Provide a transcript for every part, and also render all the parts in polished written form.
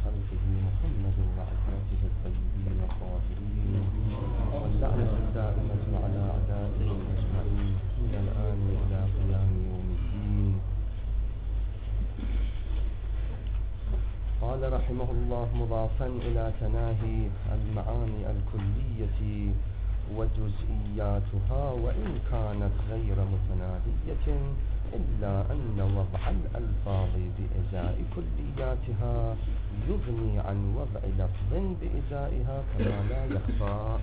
خلقه محمد وعزته الطيبين الطاهرين، واللعنة الدائمة على أعدائهم أجمعين من الآن إلى قيام يوم الدين. قال رحمه الله مضافا إلى تناهي المعاني الكلية وجزئياتها، وإن كانت غير متناهية، إلا أن وضع الألفاظ بإزاء كلياتها يغني عن وضع لفظ بإزائها كما لا يخفى.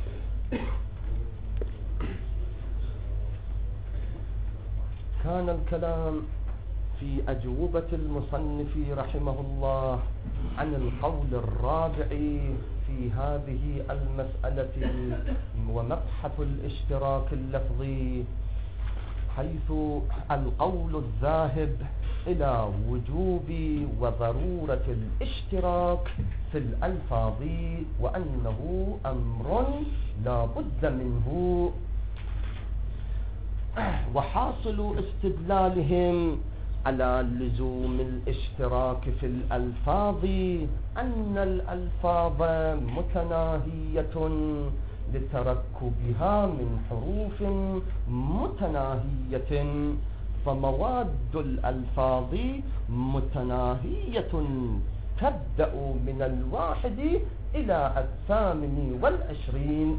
كان الكلام في أجوبة المصنف رحمه الله عن القول الرابع في هذه المسألة ومبحث الاشتراك اللفظي، حيث القول الذاهب إلى وجوب وضرورة الاشتراك في الألفاظ، وأنه أمر لا بد منه. وحاصل استدلالهم على لزوم الاشتراك في الألفاظ أن الألفاظ متناهية لتركبها من حروف متناهية، فمواد الألفاظ متناهية تبدأ من 1 إلى 28،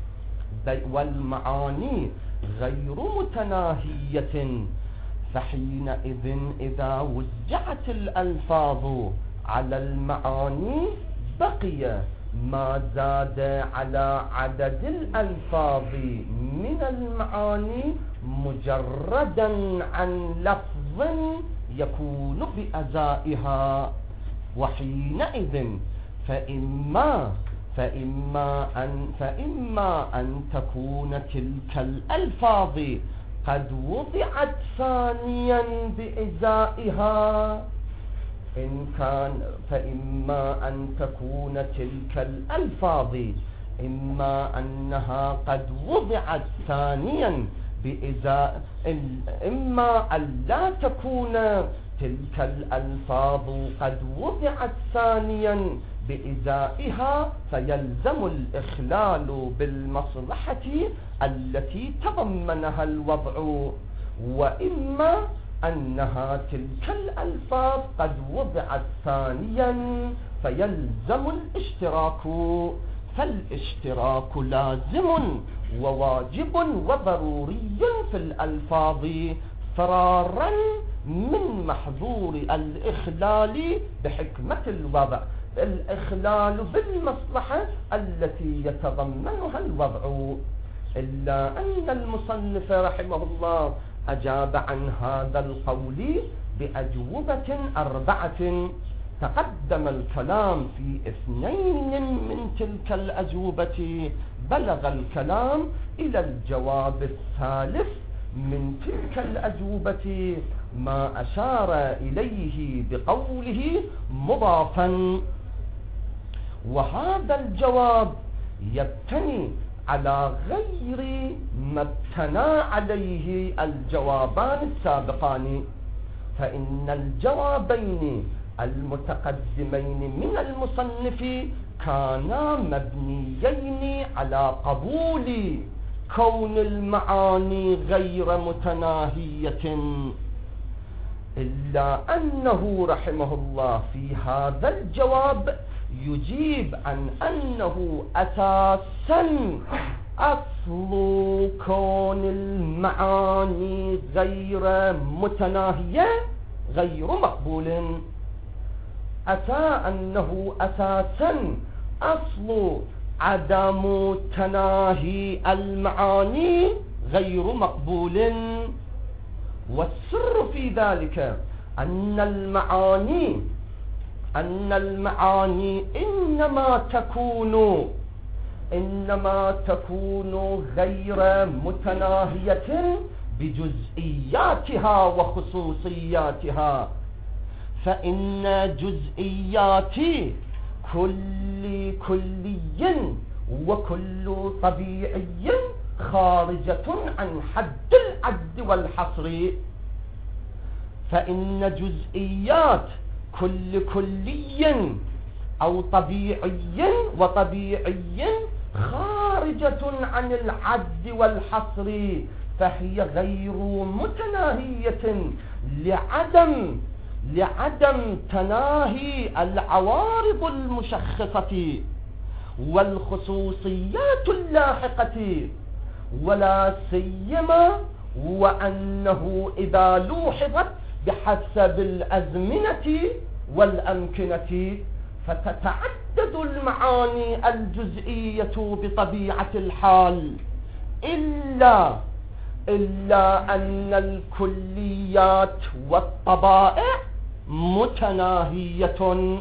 والمعاني غير متناهية. فحينئذ إذا وزعت الألفاظ على المعاني بقي ما زاد على عدد الألفاظ من المعاني مجردا عن لفظ يكون بأزائها. وحينئذ فإما أن تكون تلك الألفاظ قد وضعت ثانيا بإزائها، فإما أن تكون تلك الألفاظ إما أنها قد وضعت ثانيا بإزاء، إما أن لا تكون تلك الألفاظ قد وضعت ثانيا بإزائها، فيلزم الإخلال بالمصلحة التي تضمنها الوضع، وإما أنها تلك الألفاظ قد وضعت ثانيا فيلزم الاشتراك. فالاشتراك لازم وواجب وضروري في الألفاظ فرارا من محظور الإخلال بحكمة الوضع، الإخلال بالمصلحة التي يتضمنها الوضع. إلا أن المصنف رحمه الله أجاب عن هذا القول بأجوبة 4. تقدم الكلام في 2 من تلك الأجوبة، بلغ الكلام إلى الجواب الثالث من تلك الأجوبة ما أشار إليه بقوله مضافا. وهذا الجواب يبتني على غير ما ابتنى عليه الجوابان السابقان، فإن الجوابين المتقدمين من المصنف كانا مبنيين على قبول كون المعاني غير متناهية، إلا أنه رحمه الله في هذا الجواب يجيب عن أنه أساسا أصل كون المعاني غير متناهية غير مقبول، أنه أساسا أصل عدم تناهي المعاني غير مقبول. والسر في ذلك أن المعاني إنما تكون غير متناهية بجزئياتها وخصوصياتها، فإن جزئيات كل كلي وكل طبيعي خارجة عن حد العد والحصر، فإن جزئيات كل كلي أو طبيعي وطبيعي خارجة عن العد والحصر، فهي غير متناهية لعدم تناهي العوارض المشخصة والخصوصيات اللاحقة، ولا سيما وأنه إذا لوحظت بحسب الأزمنة والأمكنة فتتعدد المعاني الجزئية بطبيعة الحال، إلا أن الكليات والطبائع متناهية،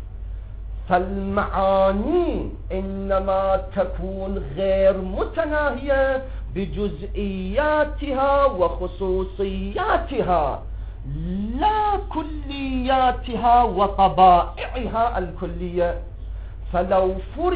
فالمعاني إنما تكون غير متناهية بجزئياتها وخصوصياتها لا كلياتها وطبائعها الكلية. فلو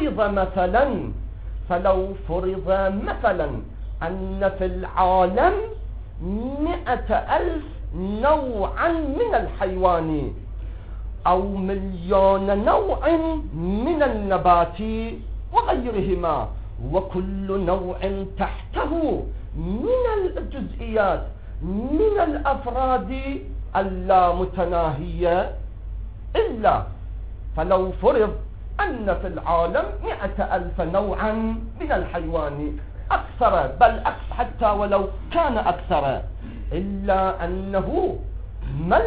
فرض مثلا أن في العالم 100,000 نوعا من الحيوان أو 1,000,000 نوع من النبات وغيرهما، وكل نوع تحته من الجزئيات من الأفراد اللامتناهية، إلا فلو فرض أن في العالم 100,000 نوعا من الحيوان أكثر، بل أكثر حتى ولو كان أكثر، إلا أنه ما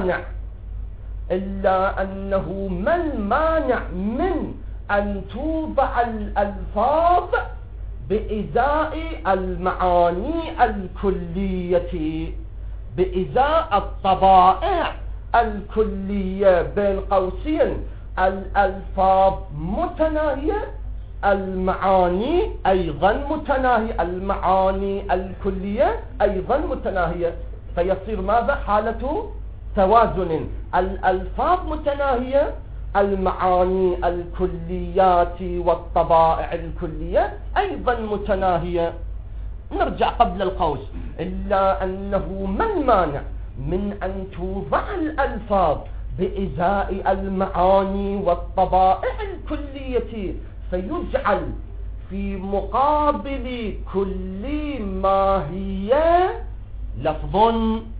المانع من أن توضع الألفاظ بإزاء المعاني الكلية، بإزاء الطبائع الكلية، بين قوسين الألفاظ متناهية، المعاني أيضا متناهية، المعاني الكلية أيضا متناهية، فيصير ماذا؟ حالة توازن، الألفاظ متناهية، المعاني الكليات والطبائع الكلية أيضا متناهية. نرجع قبل القوس، إلا أنه ما المانع من أن توضع الألفاظ بإزاء المعاني والطبائع الكلية، فيجعل في مقابل كل ما هي لفظ.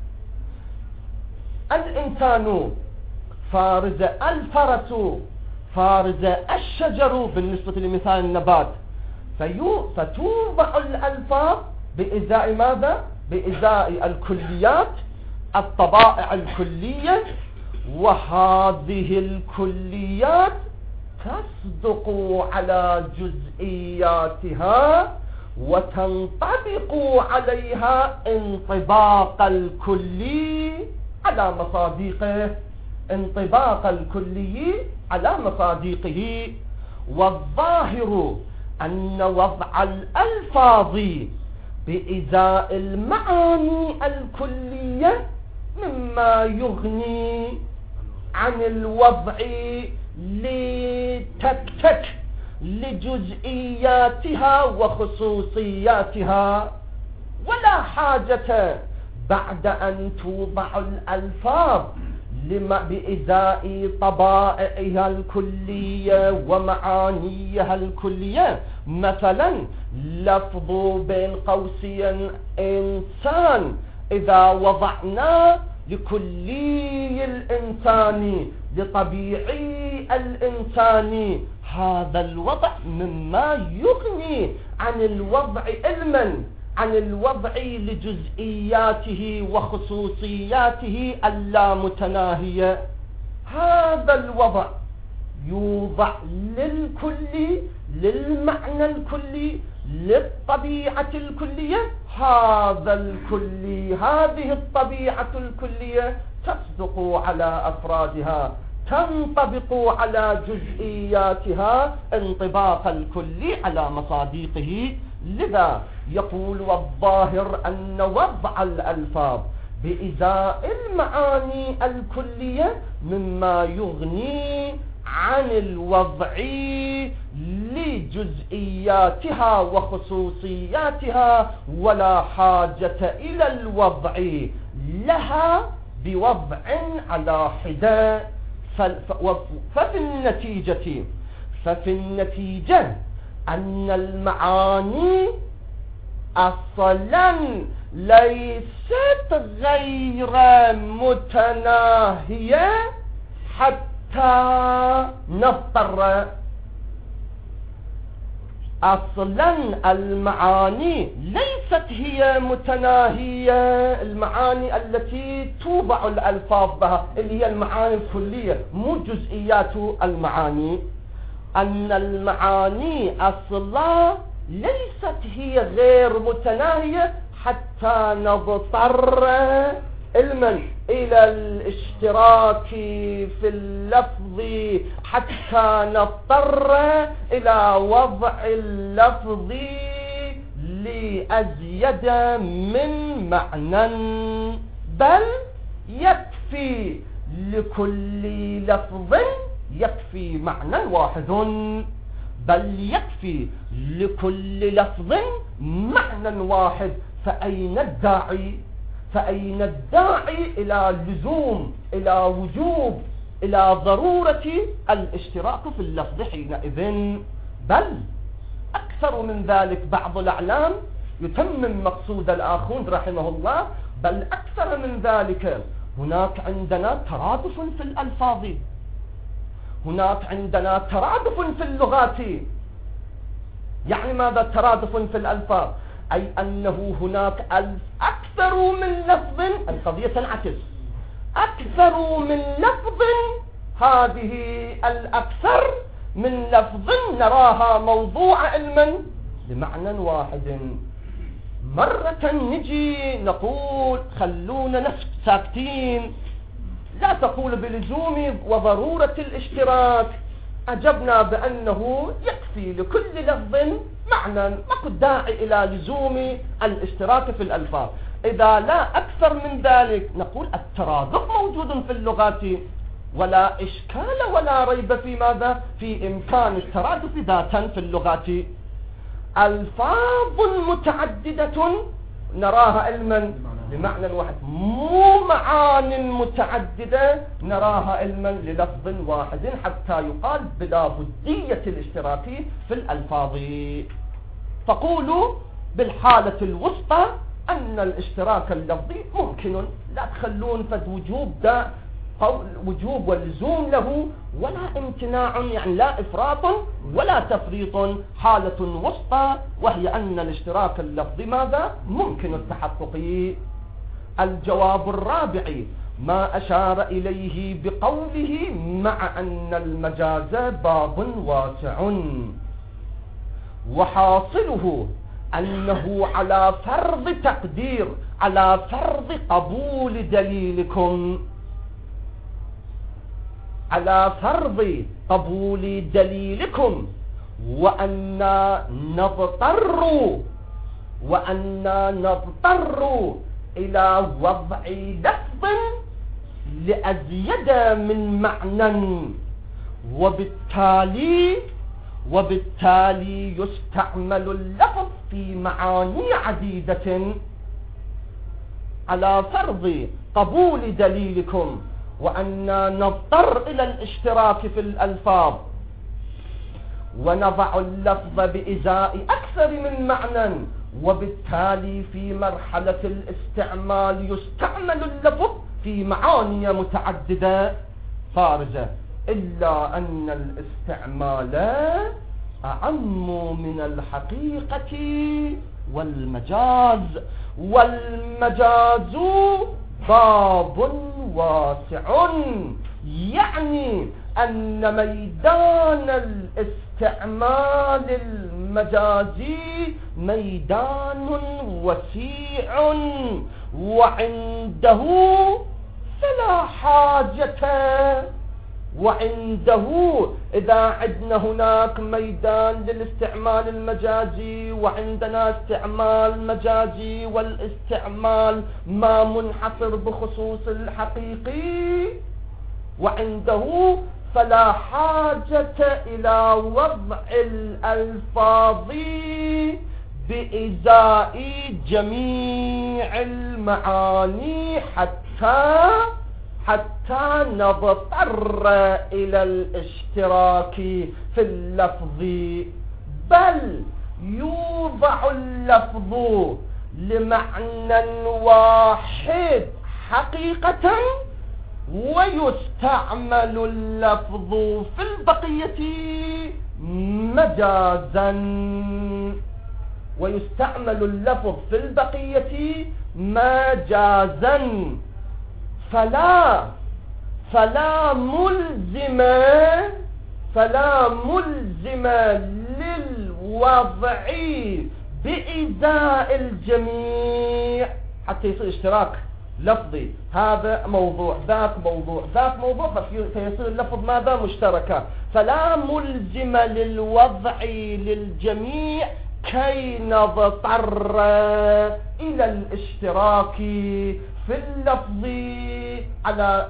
الإنسان فارز، الفرس فارز، الشجر بالنسبة لمثال النبات، فتوضع الألفاظ بإزاء ماذا؟ بإزاء الكليات، الطبائع الكلية، وهذه الكليات تصدق على جزئياتها وتنطبق عليها انطباق الكلي على مصادقه، انطباق الكلي على مصادقه. والظاهر أن وضع الألفاظ بإزاء المعاني الكلية مما يغني عن الوضع لتكتك لجزئياتها وخصوصياتها، ولا حاجة بعد أن توضع الألفاظ بإزاء طبائعها الكلية ومعانيها الكلية. مثلا لفظ بين قوسين إنسان، إذا وضعنا لكلي الإنسان لطبيعي الإنسان، هذا الوضع مما يغني عن الوضع علما عن الوضع لجزئياته وخصوصياته اللامتناهية. هذا الوضع يوضع للكل، للمعنى الكلي، للطبيعة الكلية. هذه الطبيعة الكلية تصدق على أفرادها، تنطبق على جزئياتها انطباق الكلي على مصادقه. لذا يقول والظاهر أن وضع الألفاظ بإزاء المعاني الكلية مما يغني عن الوضع لجزئياتها وخصوصياتها، ولا حاجة إلى الوضع لها بوضع على حدة. ففي النتيجة أن المعاني أصلا ليست غير متناهية حتى نضطر. أصلا المعاني ليست هي متناهية، المعاني التي توضع الألفاظ بها اللي هي المعاني الكلية مو جزئيات المعاني. أن المعاني أصلا ليست هي غير متناهية حتى نضطر إلى الاشتراك في اللفظ، حتى نضطر إلى وضع اللفظ لأزيد من معنى، بل يكفي لكل لفظ يكفي معنى واحد، بل يكفي لكل لفظ معنى واحد. فأين الداعي إلى لزوم، إلى وجوب، إلى ضرورة الاشتراك في اللفظ حينئذ؟ بل أكثر من ذلك، بعض الأعلام يتمم مقصود الآخون رحمه الله، بل أكثر من ذلك، هناك عندنا ترادف في الألفاظ، هناك عندنا ترادف في اللغات. يعني ماذا ترادف في الألفاظ؟ أي أنه هناك أكثر من لفظ، القضية تنعكس، أكثر من لفظ، هذه الأكثر من لفظ نراها موضوع علما بمعنى واحد. مرة نجي نقول خلونا ساكتين، لا تقول بلزوم وضرورة الاشتراك، أجبنا بأنه يكفي لكل لفظ معنى، ما داعي إلى لزوم الاشتراك في الألفاظ. إذا لا أكثر من ذلك نقول الترادف موجود في اللغات، ولا إشكال ولا ريب في ماذا؟ في إمكان الترادف ذاتا في اللغات. ألفاظ متعددة نراها علما بمعنى واحد، مو معان متعددة نراها علما للفظ واحد، حتى يقال بلا بدية الاشتراك في الألفاظ. فقولوا بالحالة الوسطى أن الاشتراك اللفظي ممكن، لا تخلون فد وجوب واللزوم له ولا امتناع، يعني لا إفراط ولا تفريط، حالة وسطى، وهي أن الاشتراك اللفظي ماذا؟ ممكن التحقق. الجواب الرابع ما أشار إليه بقوله مع أن المجاز باب واسع، وحاصله أنه على فرض تقدير، على فرض قبول دليلكم، على فرض قبول دليلكم، وأننا نضطر إلى وضع لفظ لأزيد من معنى، وبالتالي يستعمل اللفظ في معاني عديدة. على فرض قبول دليلكم وأننا نضطر إلى الاشتراك في الألفاظ، ونضع اللفظ بإزاء أكثر من معنى، وبالتالي في مرحلة الاستعمال يستعمل اللفظ في معاني متعددة فارجة، إلا أن الاستعمال أعم من الحقيقة والمجاز باب واسع، يعني أن ميدان الاستعمال المجازي ميدان وسيع، وعنده إذا عدنا هناك ميدان للاستعمال المجازي، وعندنا استعمال مجازي، والاستعمال ما منحصر بخصوص الحقيقي، وعنده فلا حاجة إلى وضع الألفاظ بإزاء جميع المعاني حتى نضطر إلى الاشتراك في اللفظ، بل يوضع اللفظ لمعنى واحد حقيقة، ويستعمل اللفظ في البقية مجازا. ويستعمل اللفظ في البقية مجازا. فلا ملزم للوضع بإزاء الجميع حتى يصير اشتراك لفظي، هذا موضوع ذاك موضوع ذاك موضوع، فيصير اللفظ ماذا؟ مشتركة. فلا ملزم للوضع للجميع كي نضطر إلى الاشتراك في اللفظ على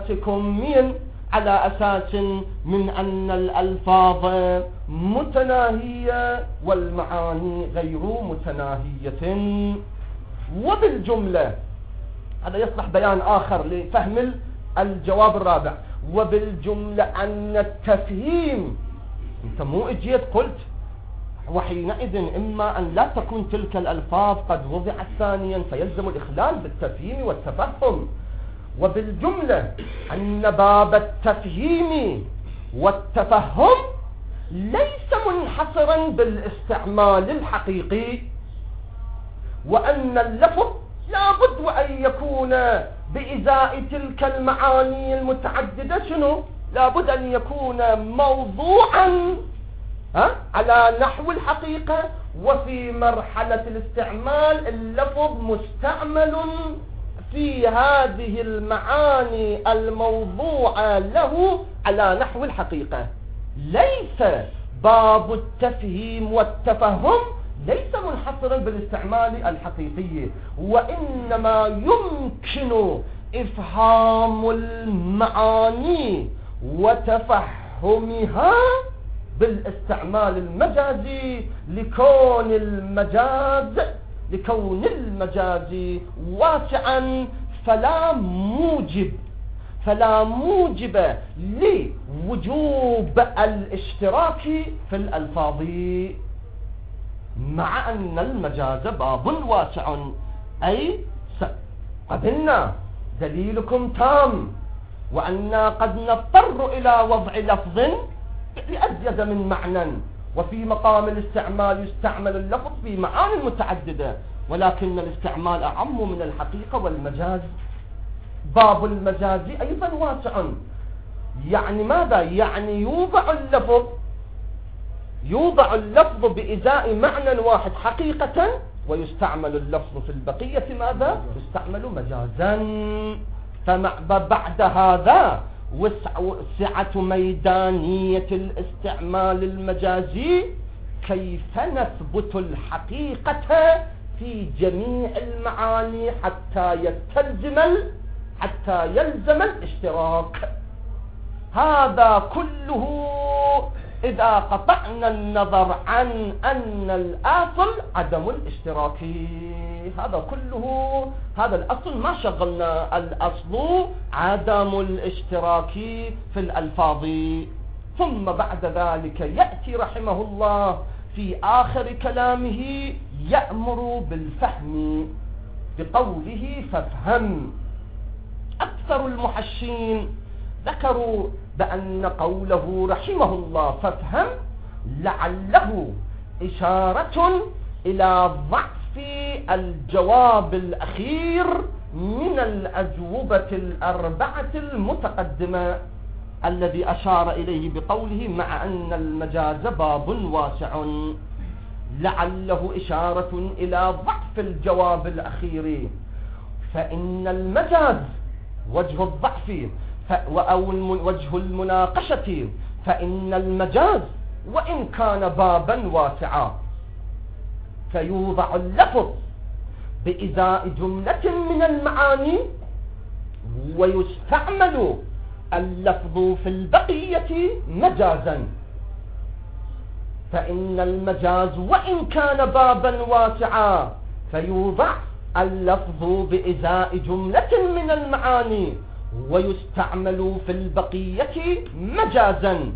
أساس من أن الألفاظ متناهية والمعاني غير متناهية. وبالجملة، هذا يصلح بيان آخر لفهم الجواب الرابع، وبالجملة أن التفهيم، أنت مو اجيت قلت وحينئذ إما أن لا تكون تلك الألفاظ قد وضعت ثانيا فيلزم الإخلال بالتفهيم والتفهم. وبالجملة أن باب التفهيم والتفهم ليس منحصرا بالاستعمال الحقيقي، وأن اللفظ لا بد أن يكون بإزاء تلك المعاني المتعددة شنو؟ لا بد أن يكون موضوعا على نحو الحقيقة، وفي مرحلة الاستعمال اللفظ مستعمل في هذه المعاني الموضوعة له على نحو الحقيقة. ليس باب التفهيم والتفهم ليس منحصرا بالاستعمال الحقيقي، وإنما يمكن إفهام المعاني وتفهمها بالاستعمال المجازي لكون المجاز واسعا، فلا موجب لوجوب الاشتراك في الألفاظ، مع أن المجاز باب واسع. أي قبلنا دليلكم تام، وأننا قد نضطر إلى وضع لفظ لأزيد من معنى، وفي مقام الاستعمال يستعمل اللفظ في معاني متعددة، ولكن الاستعمال أعم من الحقيقة، والمجاز باب المجاز أيضا واسع. يعني ماذا؟ يعني يوضع اللفظ بإزاء معنى واحد حقيقة، ويستعمل اللفظ في البقية ماذا؟ يستعمل مجازا. فبعد هذا وسعة ميدانية الاستعمال المجازي، كيف نثبت الحقيقة في جميع المعاني حتى يلزم الاشتراك. هذا كله إذا قطعنا النظر عن أن الأصل عدم الاشتراك. هذا الأصل ما شغلنا، الأصل عدم الاشتراك في الألفاظ. ثم بعد ذلك يأتي رحمه الله في آخر كلامه يأمر بالفهم بقوله فافهم. أكثر المحشين ذكروا بأن قوله رحمه الله فافهم لعله إشارة إلى ضعف الجواب الأخير من الأجوبة الأربعة المتقدمة الذي أشار إليه بقوله مع أن المجاز باب واسع، لعله إشارة إلى ضعف الجواب الأخير. فإن المجاز وجه الضعف أو وجه المناقشة، فإن المجاز وإن كان بابا واسعا فيوضع اللفظ بإزاء جملة من المعاني، ويستعمل اللفظ في البقية مجازا. فإن المجاز وإن كان بابا واسعا فيوضع اللفظ بإزاء جملة من المعاني، ويستعمل في البقية مجازا،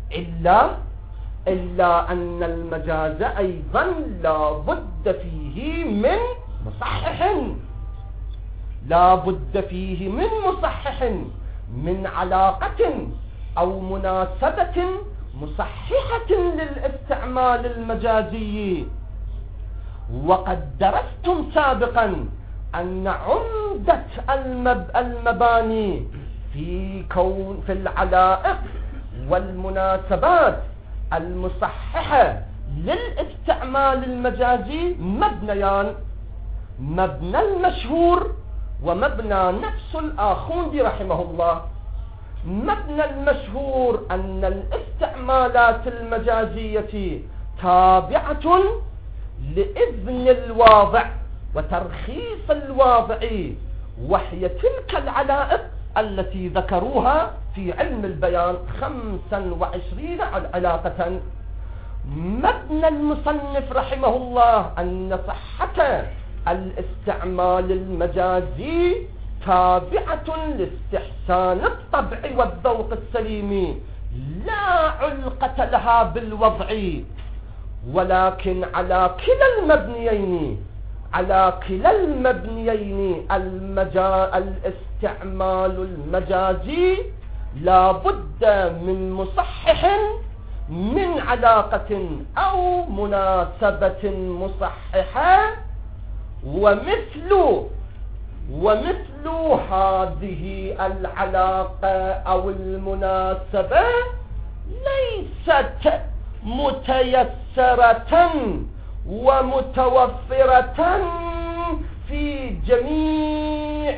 إلا أن المجاز أيضا لا بد فيه من مصحح، لا بد فيه من مصحح، من علاقة أو مناسبة مصححة للاستعمال المجازي. وقد درستم سابقا أن عمدة المباني في العلائق والمناسبات المصححة للاستعمال المجازي مبنيان: مبنى المشهور ومبنى نفس الآخوندي رحمه الله. مبنى المشهور أن الاستعمالات المجازية تابعة لإذن الواضع وترخيص الواضع، وهي تلك العلائق التي ذكروها في علم البيان 25 علاقة. مبنى المصنف رحمه الله أن صحة الاستعمال المجازي تابعة لاستحسان الطبع والذوق السليم، لا علاقة لها بالوضع، ولكن على كلا المبنيين الاستعمال المجازي لا بد من مصحح، من علاقة أو مناسبة مصححة. ومثل هذه العلاقة أو المناسبة ليست متيسرة ومتوفرة في جميع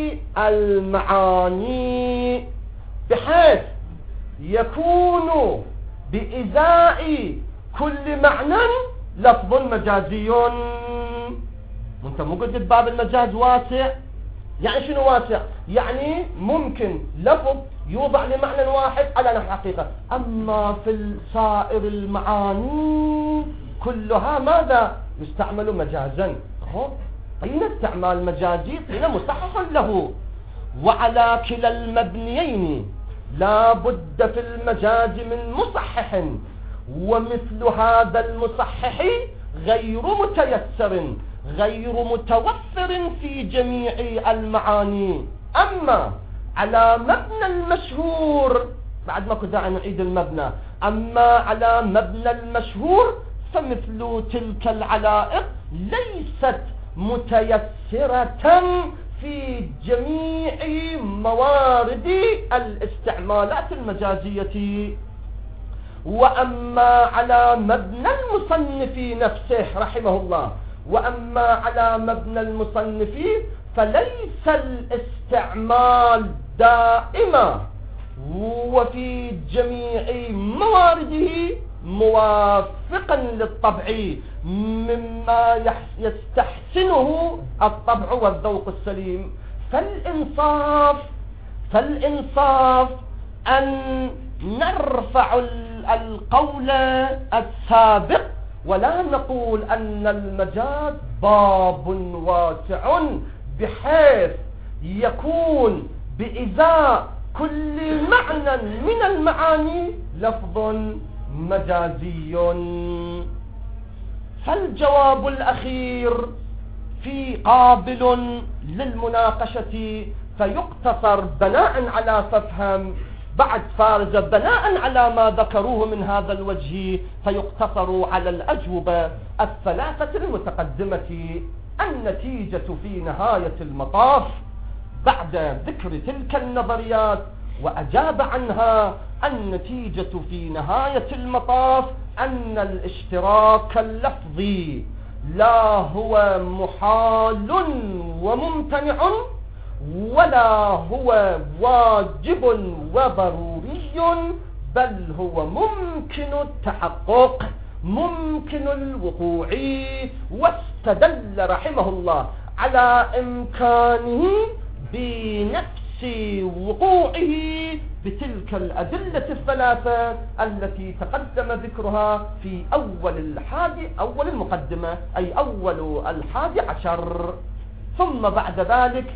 المعاني، بحيث يكون بإزاء كل معنى لفظ مجازي. وانت مو قلت باب المجاز واسع؟ يعني شنو واسع؟ يعني ممكن لفظ يوضع لمعنى واحد على نحو حقيقة، أما في سائر المعاني كلها ماذا؟ يستعمل مجازا. قيل استعمال مجازي قيل مصحح له. وعلى كلا المبنيين لا بد في المجاز من مصحح، ومثل هذا المصحح غير متيسر غير متوفر في جميع المعاني. أما على مبنى المشهور، بعد ما كنت نعيد المبنى، أما على مبنى المشهور فمثل تلك العلائق ليست متيسرة في جميع موارد الاستعمالات المجازية. وأما على مبنى المصنف نفسه رحمه الله، وأما على مبنى المصنف فليس الاستعمال دائما وفي جميع موارده موافقا للطبع، مما يستحسنه الطبع والذوق السليم. فالإنصاف أن نرفع القول السابق ولا نقول أن المجاز باب واسع بحيث يكون بإزاء كل معنى من المعاني لفظ مجازي. فالجواب الأخير في قابل للمناقشة، فيقتصر بناء على فهم بعد فارزة بناء على ما ذكروه من هذا الوجه، فيقتصر على الأجوبة الثلاثة المتقدمة. النتيجة في نهاية المطاف بعد ذكر تلك النظريات وأجاب عنها، النتيجة في نهاية المطاف أن الاشتراك اللفظي لا هو محال وممتنع، ولا هو واجب وضروري، بل هو ممكن التحقق ممكن الوقوع. واستدل رحمه الله على إمكانه بنفس وقوعه بتلك الأدلة الثلاثة التي تقدم ذكرها في أول المقدمة، أي أول 11. ثم بعد ذلك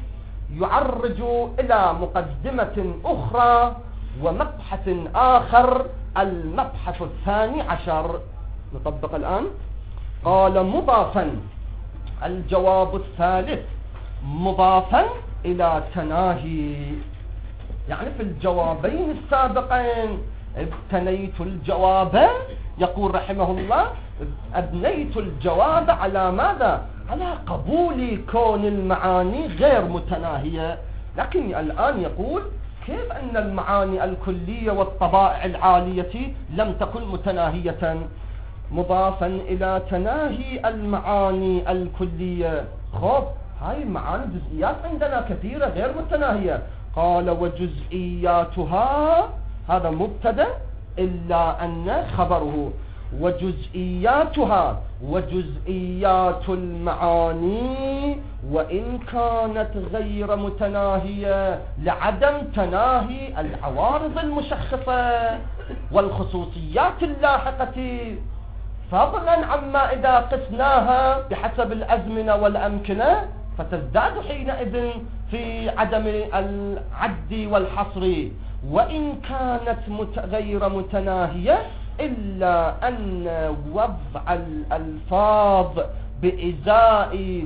يعرج إلى مقدمة أخرى ومبحث آخر، المبحث الثاني عشر. نطبق الآن. قال مضافا، الجواب الثالث مضافا إلى تناهي. يعني في الجوابين السابقين ابتنيت الجواب، يقول رحمه الله أبنيت الجواب على ماذا؟ على قبول كون المعاني غير متناهية. لكن الآن يقول كيف أن المعاني الكلية والطبائع العالية لم تكن متناهية؟ مضافا إلى تناهي المعاني الكلية. خب هاي المعاني جزئيات عندنا كثيرة غير متناهية. قال وجزئياتها، هذا مبتدأ إلا أن خبره وجزئياتها، وجزئيات المعاني وإن كانت غير متناهية لعدم تناهي العوارض المشخصة والخصوصيات اللاحقة، فضلا عما إذا قسناها بحسب الأزمنة والأمكنة فتزداد حينئذ في عدم العد والحصر. وإن كانت غير متناهية إلا أن وضع الألفاظ بإزاء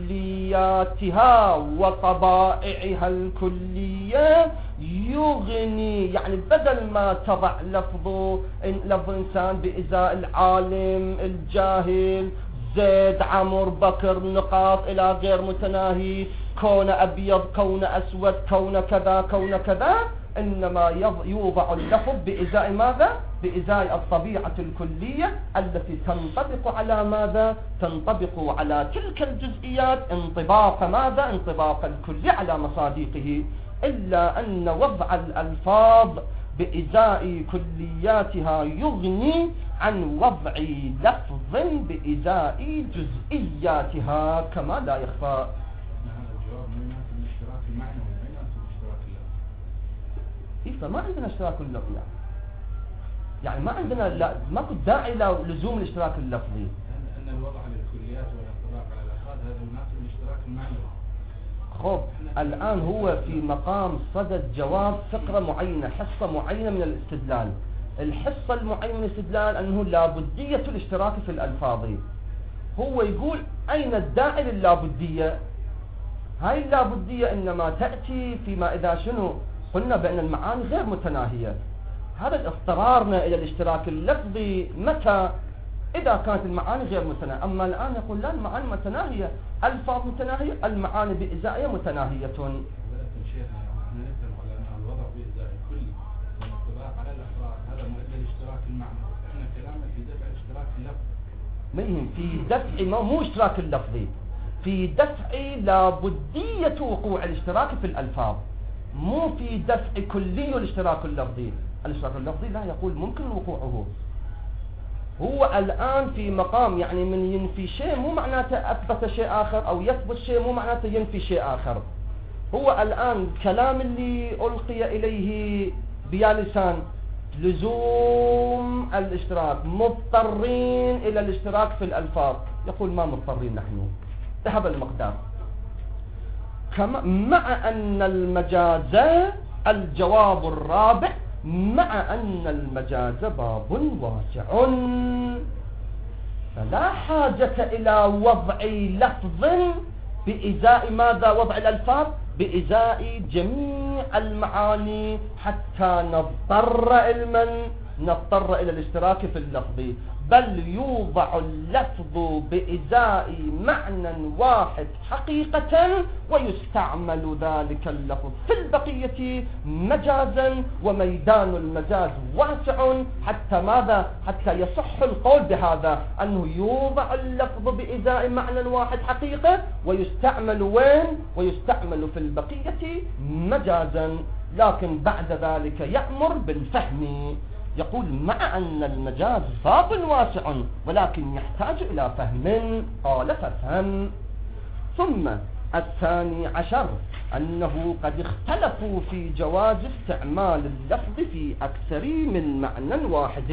كلياتها وطبائعها الكلية يغني، يعني بدل ما تضع لفظ إنسان بإزاء العالم الجاهل زيد عمر بكر نقاط إلى غير متناهي، كون أبيض كون أسود كون كذا كون كذا، إنما يوضع اللفظ بإزاء ماذا؟ بإزاء الطبيعة الكلية التي تنطبق على ماذا؟ تنطبق على تلك الجزئيات انطباق ماذا؟ انطباق الكلي على مصادقه. إلا أن وضع الألفاظ بإزاء كلياتها يغني عن وضع لفظ بإزاء جزئياتها كما لا يخفى. فما عندنا اشتراك اللفظي، يعني ما عندنا ماكو داعي لزوم الاشتراك اللفظي. ان الوضع للكليات والانطباق على الافراد هذا يناسب الاشتراك المعنوي. خب الان هو في مقام صدد جواب فقره معينه، حصه معينه من الاستدلال. الحصه المعينه من الاستدلال انه لابديه الاشتراك في الالفاظ. هو يقول اين الداعي للابديه؟ هاي اللابديه انما تاتي فيما اذا شنو قلنا بأن المعاني غير متناهية. هذا اضطرارنا إلى الاشتراك اللفظي متى؟ إذا كانت المعاني غير متناهية. أما الآن يقول لا، المعاني متناهية، ألفاظ متناهية، المعاني بإزائية متناهية. شيخنا احنا نتفق على أن الوضع بإزاء الكلي والانطباق على الأفراد هذا مؤدى للاشتراك المعنوي. احنا كلامنا في دفع الاشتراك اللفظي. مهم في دفع مو اشتراك اللفظي، في دفع لابدية وقوع الاشتراك في الألفاظ، مو في دفع كلي الاشتراك اللفظي. الاشتراك اللفظي لا يقول ممكن وقوعه. هو الآن في مقام يعني من ينفي شيء مو معناته أثبت شيء آخر، أو يثبت شيء مو معناته ينفي شيء آخر. هو الآن كلام اللي ألقي إليه بيا لسان لزوم الاشتراك، مضطرين إلى الاشتراك في الألفاظ، يقول ما مضطرين نحن، ذهب المقدار. مع أن المجاز، الجواب الرابع، مع أن المجاز باب واسع فلا حاجة إلى وضع لفظ بإزاء ماذا؟ وضع الألفاظ بإزاء جميع المعاني حتى نضطر إلى الاشتراك في اللفظ، بل يوضع اللفظ بإزاء معنى واحد حقيقة ويستعمل ذلك اللفظ في البقية مجازا، وميدان المجاز واسع حتى ماذا؟ حتى يصح القول بهذا، أنه يوضع اللفظ بإزاء معنى واحد حقيقة ويستعمل وين؟ ويستعمل في البقية مجازا، لكن بعد ذلك يأمر بالفهم. يقول مع أن المجاز باب واسع ولكن يحتاج إلى فهم، قال ففهم. ثم الثاني عشر أنه قد اختلفوا في جواز استعمال اللفظ في أكثر من معنى واحد.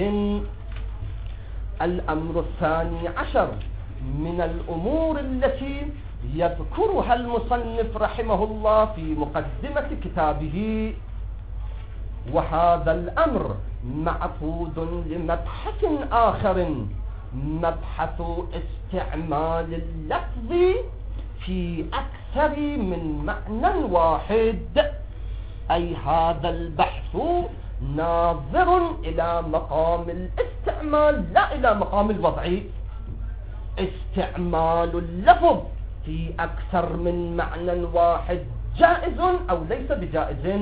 الأمر الثاني عشر من الأمور التي يذكرها المصنف رحمه الله في مقدمة كتابه. وهذا الأمر معقود لمبحث آخر، مبحث استعمال اللفظ في أكثر من معنى واحد. أي هذا البحث ناظر إلى مقام الاستعمال لا إلى مقام الوضع. استعمال اللفظ في أكثر من معنى واحد جائز أو ليس بجائز.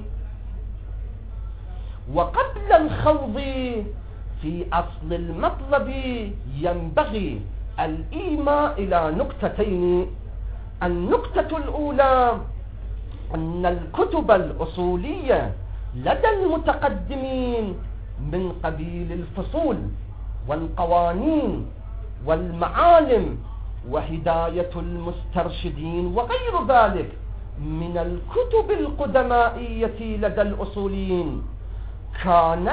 وقبل الخوض في أصل المطلب ينبغي الإيماء إلى نقطتين. النقطة الأولى أن الكتب الأصولية لدى المتقدمين من قبيل الفصول والقوانين والمعالم وهداية المسترشدين وغير ذلك من الكتب القدمائية لدى الأصوليين كان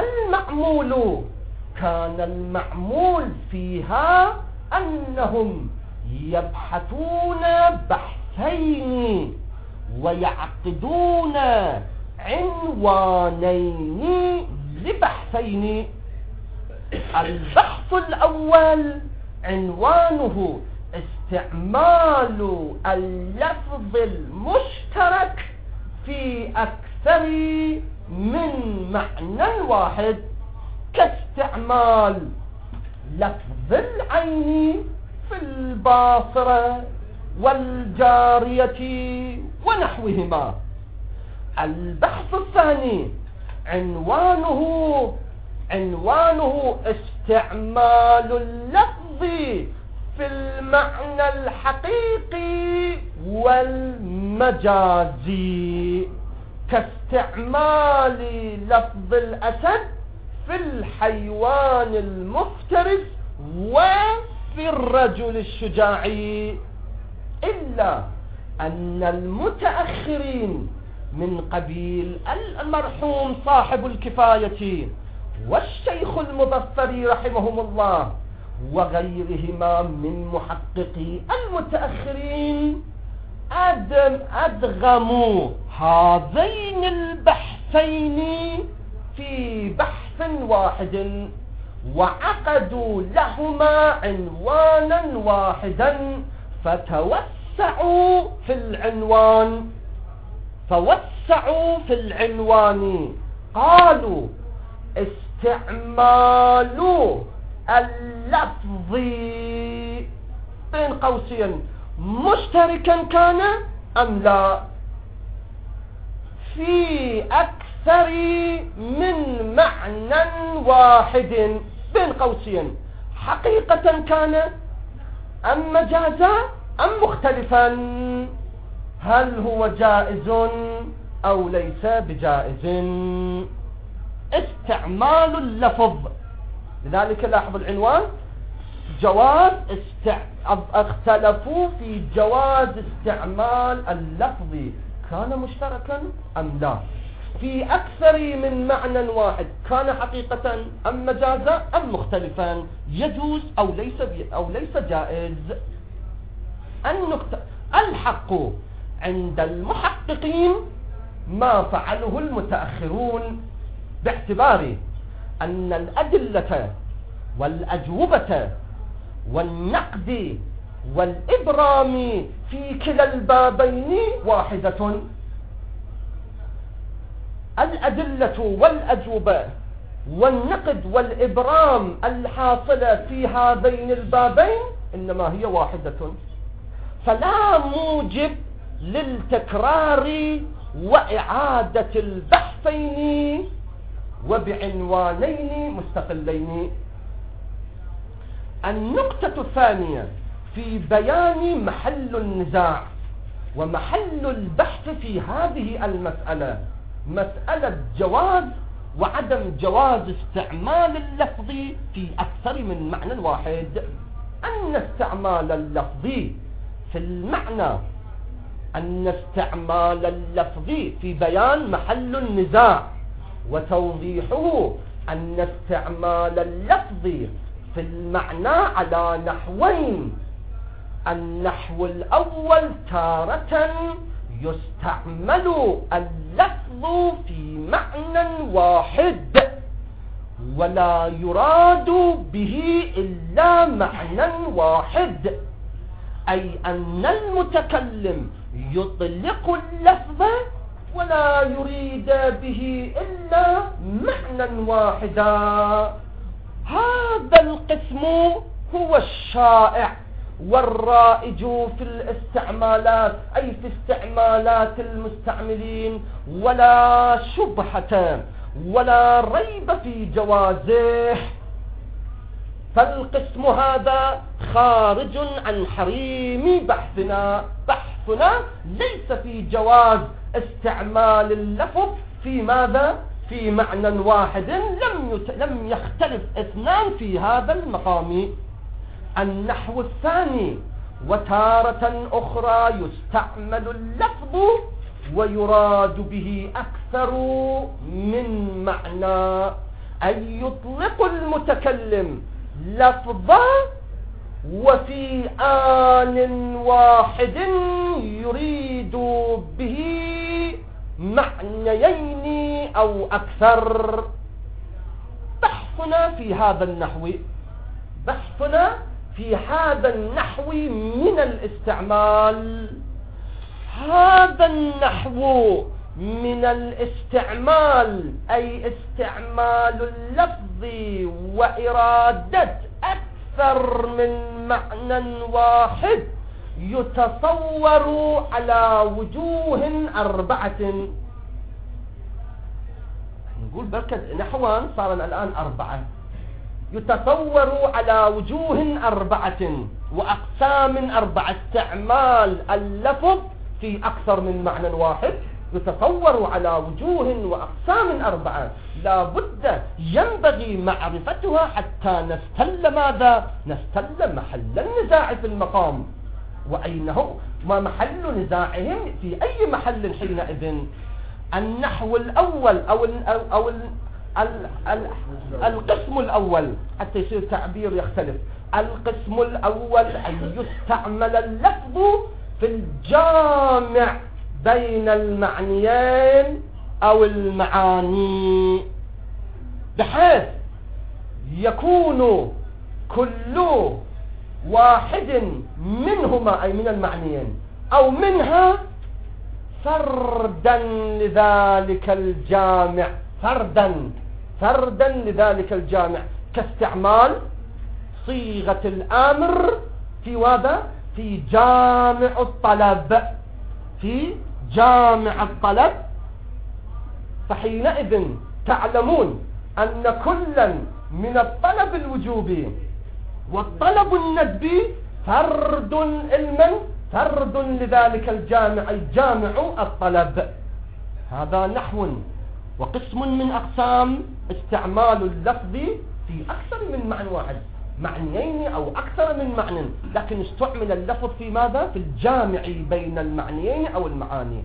المعمول فيها أنهم يبحثون بحثين ويعقدون عنوانين لبحثين. البحث الأول عنوانه استعمال اللفظ المشترك في أكثر من معنى واحد، كاستعمال لفظ العين في الباصرة والجارية ونحوهما. البحث الثاني عنوانه استعمال اللفظ في المعنى الحقيقي والمجازي، كاستعمال لفظ الأسد في الحيوان المفترس وفي الرجل الشجاعي. إلا أن المتأخرين من قبيل المرحوم صاحب الكفاية والشيخ المظفري رحمهم الله وغيرهما من محققي المتأخرين أدغموا هذين البحثين في بحث واحد وعقدوا لهما عنوانا واحدا فوسعوا في العنوان. قالوا استعمال اللفظ بين قوسين مشتركا كان أم لا في أكثر من معنى واحد بين قوسين، حقيقة كان أم مجازا أم مختلفا، هل هو جائز أو ليس بجائز. استعمال اللفظ، لذلك لاحظ العنوان جواز اختلفوا في جواز استعمال اللفظ كان مشتركا أم لا في أكثر من معنى واحد، كان حقيقة أم مجازا أم مختلفا، يجوز أو ليس جائز. الحق عند المحققين ما فعله المتأخرون، باعتبار أن الأدلة والأجوبة والنقد والإبرام في كلا البابين واحدة. الأدلة والأجوبة والنقد والإبرام الحاصلة في هذين البابين إنما هي واحدة، فلا موجب للتكرار وإعادة البحثين وبعنوانين مستقلين. النقطة الثانية في بيان محل النزاع ومحل البحث في هذه المسألة، مسألة جواز وعدم جواز استعمال اللفظ في أكثر من معنى واحد. أن استعمال اللفظ في المعنى، أن استعمال اللفظ في بيان محل النزاع، وتوضيحه أن استعمال اللفظ في المعنى على نحوين، النحو الأول تارة يستعمل اللفظ في معنى واحد ولا يراد به إلا معنى واحد، أي أن المتكلم يطلق اللفظ ولا يريد به إلا معنى واحدا. هذا القسم هو الشائع والرائج في الاستعمالات، أي في استعمالات المستعملين، ولا شبهة ولا ريب في جوازه. فالقسم هذا خارج عن حريم بحثنا. بحثنا ليس في جواز استعمال اللفظ في ماذا؟ في معنى واحد، لم يختلف اثنان في هذا المقام. النحو الثاني وتارة أخرى يستعمل اللفظ ويراد به أكثر من معنى، أي يطلق المتكلم لفظا وفي آن واحد يريد به معنيين أو أكثر. بحثنا في هذا النحو، بحثنا في هذا النحو من الاستعمال. هذا النحو من الاستعمال، أي استعمال اللفظ وإرادة أكثر من معنى واحد، يتصور على وجوه أربعة. نقول بركة نحوان صار الآن أربعة، يتصور على وجوه أربعة وأقسام أربعة. استعمال اللفظ في أكثر من معنى واحد يتصور على وجوه وأقسام أربعة، لا بد ينبغي معرفتها حتى نستل ماذا؟ نستل محل النزاع في المقام. وأين هو؟ ما محل نزاعهم؟ في أي محل حينئذ؟ النحو الأول أو القسم الأول، حتى يصير تعبير يختلف. القسم الأول أن يستعمل اللفظ في الجامع بين المعنيين أو المعاني، بحيث يكون كل واحد منهما، أي من المعنيين أو منها، فردا لذلك الجامع، فردا لذلك الجامع، كاستعمال صيغة الأمر في ماذا؟ في جامع الطلب، في جامع الطلب. فحينئذ تعلمون أن كلا من الطلب الوجوبي والطلب الندبي فرد فرد لذلك الجامع، أي جامع الطلب. هذا نحو وقسم من أقسام استعمال اللفظ في أكثر من معنى واحد، معنيين أو أكثر من معنى، لكن استعمل اللفظ في ماذا؟ في الجامع بين المعنيين أو المعاني.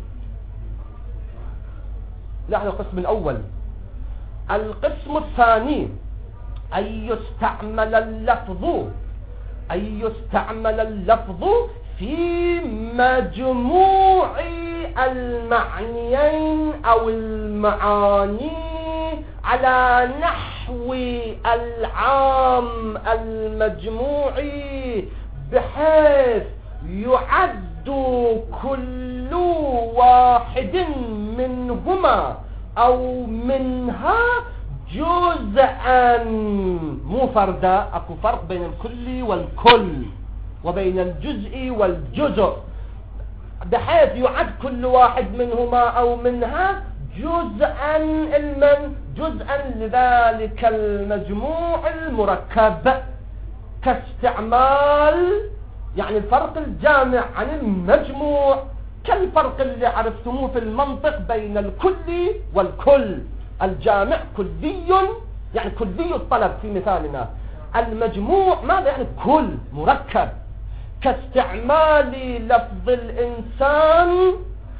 نحن القسم الأول. القسم الثاني أن يستعمل اللفظ في مجموع المعنيين أو المعاني على نحو العام المجموعي، بحيث يعد كل واحد منهما أو منها جزءا، مو فردا. اكو فرق بين الكل والكل وبين الجزء والجزء، بحيث يعد كل واحد منهما أو منها جزءا لذلك المجموع المركب، كاستعمال يعني الفرق الجامع عن المجموع، كالفرق اللي عرفتموه في المنطق بين الكل والكل. الجامع كلي يعني كلي الطلب في مثالنا، المجموع ماذا؟ يعني كل مركب، كاستعمال لفظ الإنسان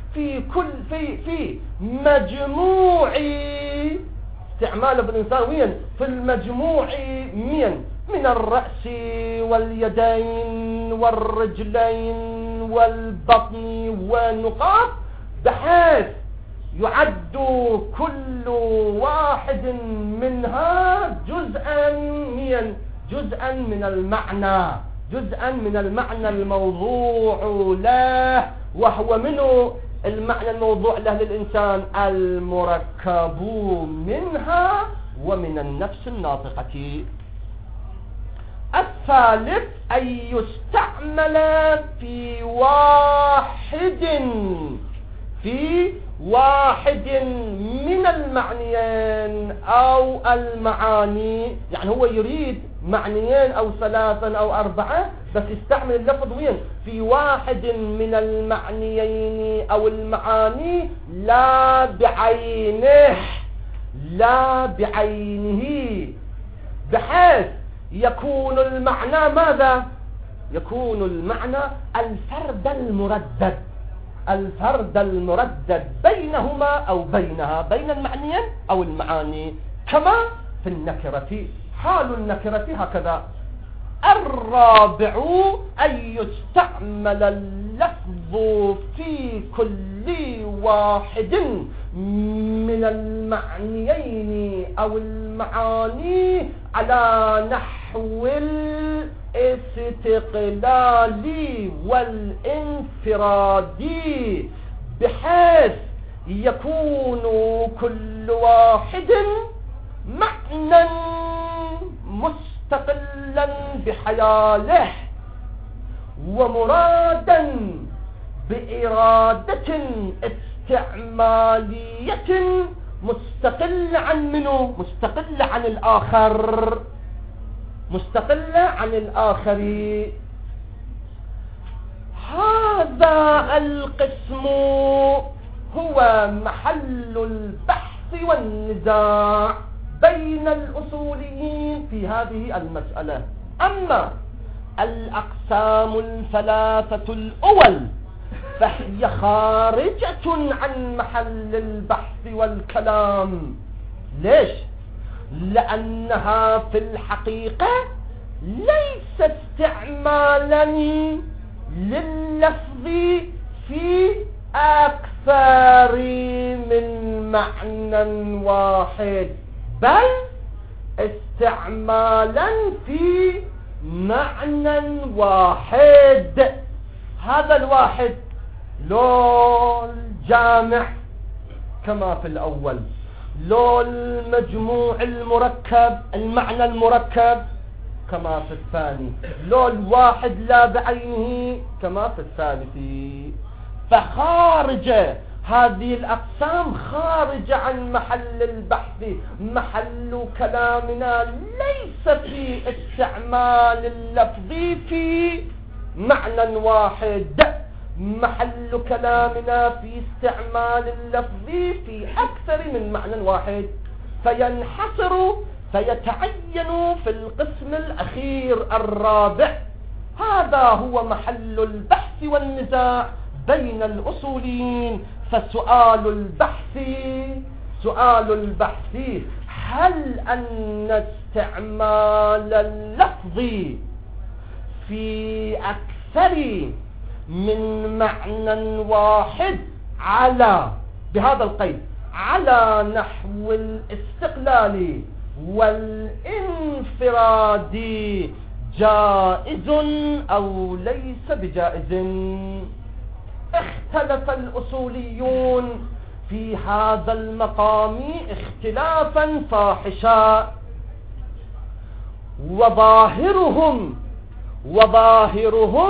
في مجموع، استعمال لفظ الإنسان وين؟ في المجموع من الرأس واليدين والرجلين والبطن والنقاط، بحيث يعد كل واحد منها جزءا من المعنى الموضوع له، وهو منه المعنى الموضوع له للإنسان المركب منها ومن النفس الناطقة. الثالث أن يستعمل في واحد من المعنيين أو المعاني، يعني هو يريد معنيين أو ثلاثا أو أربعة، بس يستعمل اللفظ وين؟ في واحد من المعنيين أو المعاني، لا بعينه، بحيث يكون المعنى ماذا؟ يكون المعنى الفرد المردد بينهما أو بينها، بين المعنيين أو المعاني، كما في النكرة. حال النكرة هكذا. الرابع أن يستعمل اللفظ في كل واحد من المعنيين أو المعاني على نحو الاستقلال والانفراد، بحيث يكون كل واحد معنى مستقلا بحياله، ومرادا بإرادة استعمالية مستقلة عن منه؟ مستقلة عن الآخر، مستقلة عن الآخر. هذا القسم هو محل البحث والنزاع بين الأصوليين في هذه المسألة. أما الأقسام الثلاثة الأول فهي خارجة عن محل البحث والكلام. ليش؟ لأنها في الحقيقة ليس استعمالا لللفظ في أكثر من معنى واحد، بل استعمالا في معنى واحد. هذا الواحد لو الجامع كما في الأول، لو المجموع المركب المعنى المركب كما في الثاني، لو الواحد لا بعينه كما في الثالث. فخارجة هذه الأقسام خارجة عن محل البحث. محل كلامنا ليس في استعمال اللفظ في معنى واحد، محل كلامنا في استعمال اللفظ في أكثر من معنى واحد، فينحصر فيتعين في القسم الأخير الرابع. هذا هو محل البحث والنزاع بين الأصوليين. فسؤال البحث هل أن استعمال اللفظ في أكثر من معنى واحد على بهذا القيد على نحو الاستقلال والانفراد جائز أو ليس بجائز؟ اختلف الأصوليون في هذا المقام اختلافا فاحشا، وظاهرهم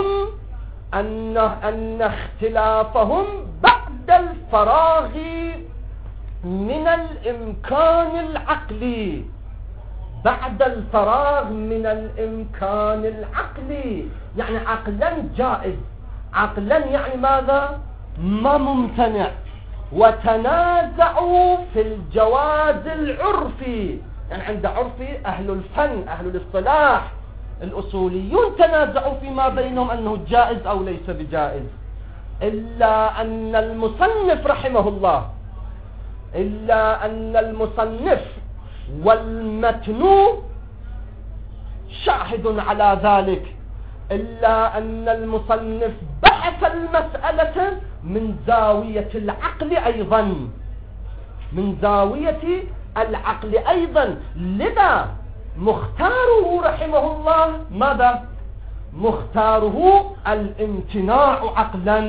أن اختلافهم بعد الفراغ من الإمكان العقلي، بعد الفراغ من الإمكان العقلي، يعني عقلا جائز، عقلا يعني ماذا؟ ما ممتنع. وتنازعوا في الجواز العرفي، يعني عند عرفي أهل الفن أهل الاصطلاح الأصوليون تنازعوا فيما بينهم أنه جائز أو ليس بجائز، إلا أن المصنف رحمه الله، إلا أن المصنف والمتن شاهد على ذلك، إلا أن المصنف بحث المسألة من زاوية العقل أيضا، من زاوية العقل أيضا. لذا مختاره رحمه الله ماذا؟ مختاره الامتناع عقلا.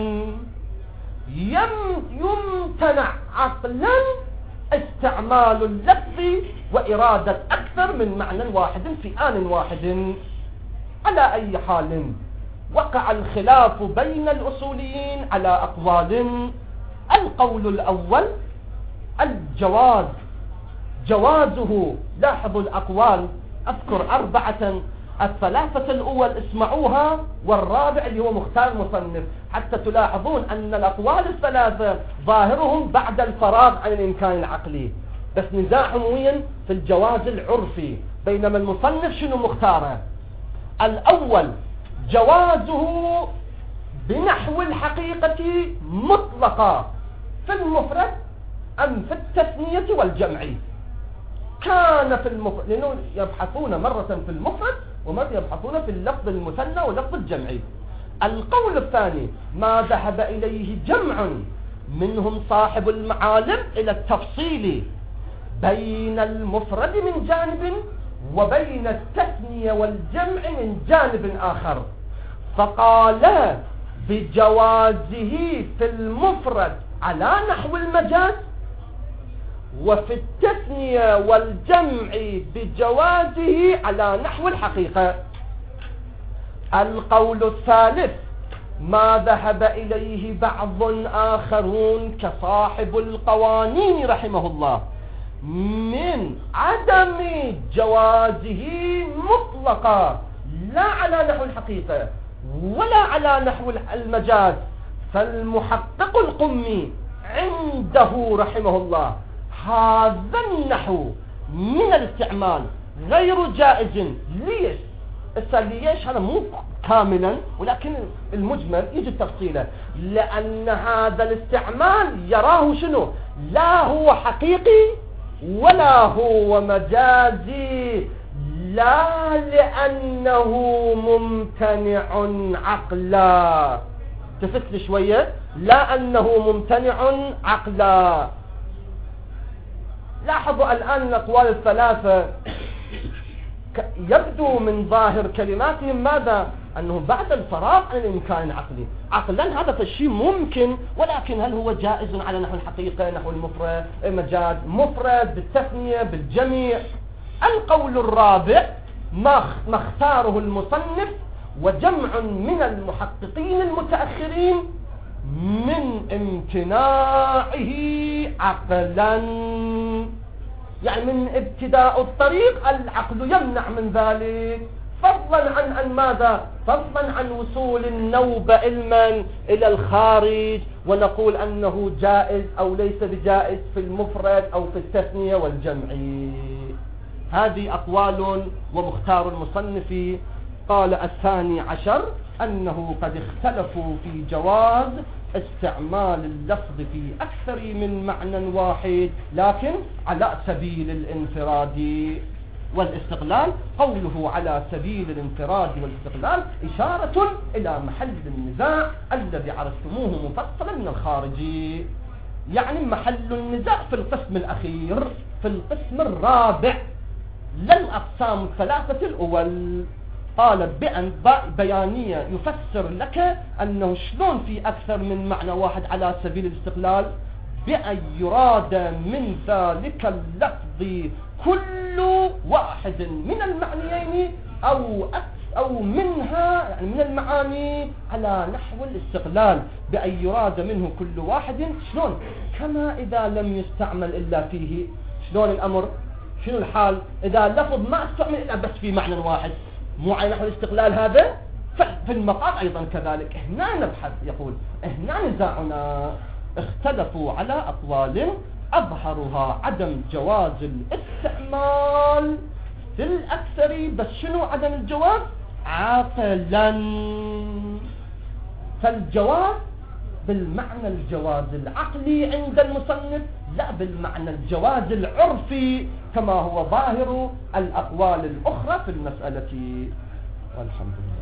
يمتنع عقلا استعمال اللفظ وإرادة أكثر من معنى واحد في آن واحد. على أي حال وقع الخلاف بين الأصوليين على أقوال. القول الأول الجواز، جوازه. لاحظوا الأقوال، أذكر 4، الثلاثة الأول اسمعوها، والرابع اللي هو مختار مصنف، حتى تلاحظون أن الأقوال الثلاثة ظاهرهم بعد الفراغ عن الإمكان العقلي، بس نزاعهم وين؟ في الجواز العرفي، بينما المصنف شنو مختاره؟ الأول جوازه بنحو الحقيقة مطلقا في المفرد أم في التثنية والجمع. كان في المفرد، لأنه يبحثون مرة في المفرد ومرة يبحثون في اللفظ المثنى واللفظ الجمعي. القول الثاني ما ذهب إليه جمع منهم صاحب المعالم إلى التفصيل بين المفرد من جانب وبين التثنية والجمع من جانب آخر، فقال بجوازه في المفرد على نحو المجاز، وفي التثنية والجمع بجوازه على نحو الحقيقة. القول الثالث ما ذهب إليه بعض آخرون كصاحب القوانين رحمه الله من عدم جوازه مطلقا، لا على نحو الحقيقة ولا على نحو المجاز. فالمحقق القمي عنده رحمه الله هذا النحو من الاستعمال غير جائز. ليش؟ ليش؟ هذا مو كاملا، ولكن المجمل يجي تفصيله. لأن هذا الاستعمال يراه شنو؟ لا هو حقيقي ولا هو مجازي، لا لأنه ممتنع عقلا. تفت شوية، لا أنه ممتنع عقلا. لاحظوا الآن الأقوال الثلاثة يبدو من ظاهر كلماتهم ماذا؟ أنه بعد الفراغ عن الإمكان العقلي. عقلا هذا الشيء ممكن، ولكن هل هو جائز على نحو الحقيقة، نحو المفرد، مجاز، مفرد بالتثنية بالجميع. القول الرابع ما اختاره المصنف وجمع من المحققين المتأخرين من امتناعه عقلا، يعني من ابتداء الطريق العقل يمنع من ذلك، فضلا عن أن ماذا؟ فضلا عن وصول النوبة علما إلى الخارج ونقول أنه جائز أو ليس بجائز في المفرد أو في التثنية والجمع. هذه أقوال ومختار المصنف. قال الثاني عشر أنه قد اختلفوا في جواز استعمال اللفظ في أكثر من معنى واحد، لكن على سبيل الانفراد والاستقلال. قوله على سبيل الانفراد والاستقلال إشارة إلى محل النزاع الذي عرفتموه مفصلا من الخارجي، يعني محل النزاع في القسم الأخير، في القسم الرابع للأقسام الثلاثة الأول. قال بأن بيانية يفسر لك أنه شلون في أكثر من معنى واحد على سبيل الاستقلال، بأن يراد من ذلك اللفظ كل واحد من المعنيين أو منها، يعني من المعاني على نحو الاستقلال، بأن يراد منه كل واحد. شلون؟ كما إذا لم يستعمل إلا فيه. شلون الأمر؟ شنو الحال إذا لفظ ما استعمل إلا بس في معنى واحد، مو على نحو الاستقلال هذا؟ في المقام أيضا كذلك. هنا نبحث، يقول هنا نزاعنا. اختلفوا على أقوال أظهرها عدم جواز الاستعمال في الأكثر، بس شنو عدم الجواز؟ عقلا. فالجواز بالمعنى الجواز العقلي عند المصنف، لا بالمعنى الجواز العرفي كما هو ظاهر الأقوال الأخرى في المسألة. والحمد لله.